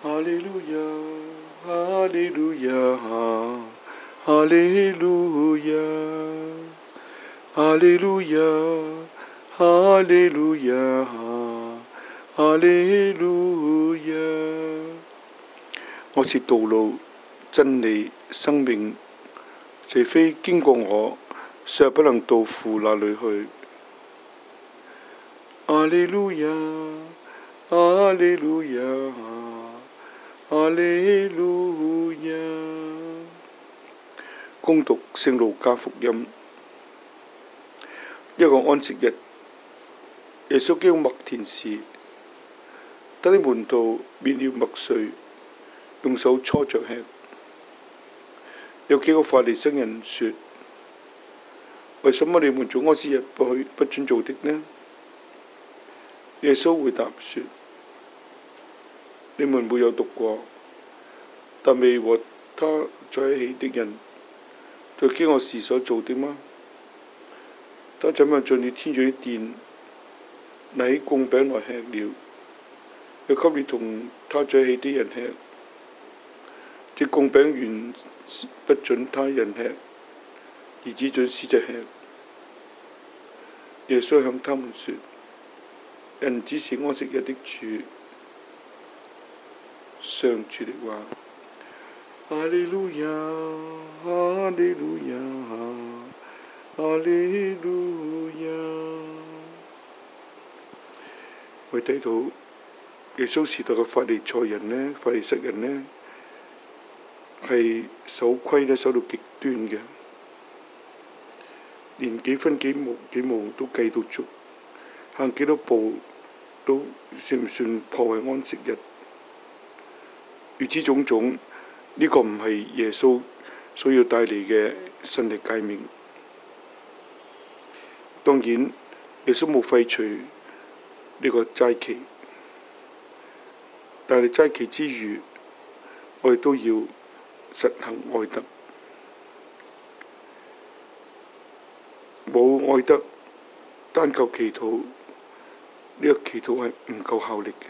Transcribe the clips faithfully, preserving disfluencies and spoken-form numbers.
哈利路亞，哈利路亞，哈利路亞，哈利路亞，哈利路亞，哈利路亞。我是道路、真理、生命，除非經過我，實不能到父那裏去。哈利路亞，哈利路亞，哈利路亞。恭讀聖路加福音。一個安息日，耶穌經麥田時，他的門徒滅了麥穗，用手搓着吃。有幾個法利賽人說：為什麼你們做安息日不去不准做的呢？耶穌回答說：你們沒有讀過，但未和他在一起的人，在飢餓時所做的嗎？他怎樣進了天主的殿，拿起供餅來吃了，又給你同他在一起的人吃。這供餅原不准他人吃，而只准司祭吃。耶穌向他們說：人只是安息日的主。上主的話。哈利路亞，哈利路亞，哈利路亞。我睇到耶穌時代嘅法利賽人呢，法利塞人呢，係守規呢守到極端嘅，連幾分幾毫幾毛都計到足，行幾多步都算唔算破壞安息日？如此種種，呢、這個唔係耶穌所要帶嚟嘅新嘅誡命。當然，耶穌冇廢除呢個齋期，但係齋期之餘，我哋都要實行愛德。冇愛德，單靠祈禱，呢、這個祈禱係唔夠效力嘅。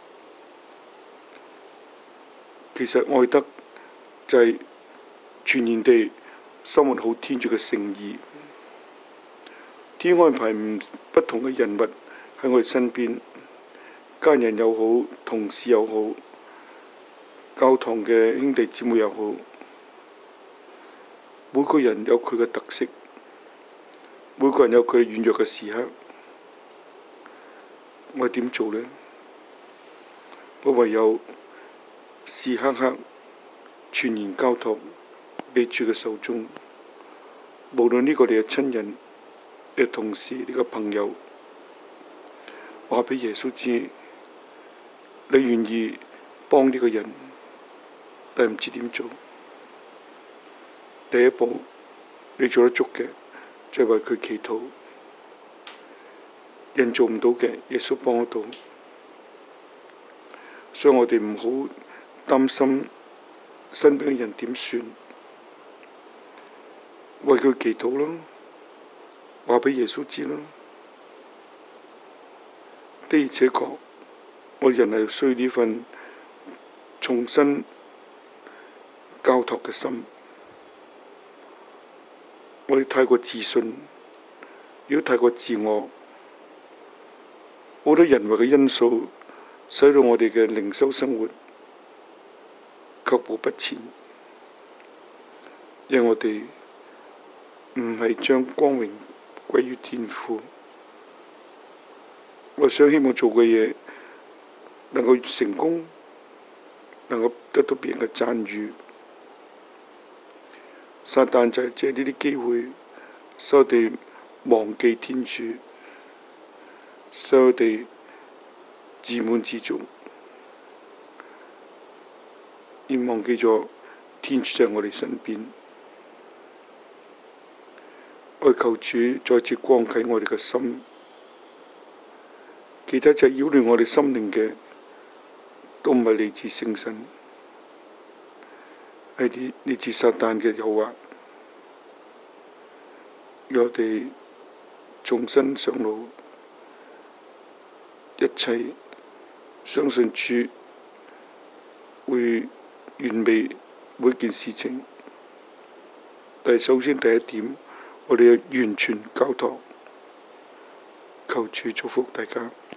其實愛德就係全然地生活好天主嘅聖意。天安排唔不同嘅人物喺我哋身邊，家人又好，同事又好，教堂嘅兄弟姊妹又好，每個人有佢嘅特色，每個人有佢軟弱嘅時刻。我點做呢？我唯有時刻刻全然交託俾主嘅手中。無論呢個你嘅親人、你嘅同事、你嘅朋友，話俾耶穌知，你願意幫呢個人，但唔知點做。第一步，你做得足嘅，就係為佢祈禱。人做唔到嘅，耶穌幫得到。所以我哋唔好擔心身邊嘅人點算，為佢祈禱啦，話俾耶穌知啦。的而且確，我人係需要呢份重新交託嘅心。我哋太過自信，如果太過自我，好多人為嘅因素，使到我哋嘅靈修生活腳步不前，因為我哋唔係將光榮歸於天父。我想希望做嘅嘢能夠成功，能夠得到別人嘅讚譽。撒旦就係借呢啲機會，使我哋忘記天主，使我哋自滿自足，而忘記咗天主在我哋身邊。我求主再次光啟我哋嘅心，其他就係擾亂我哋心靈嘅，都唔係嚟自聖神，係啲嚟自撒旦嘅誘惑，讓我哋重新上路，一切相信主會完美每件事情。但係首先第一點，我哋要完全交託，求主祝福大家。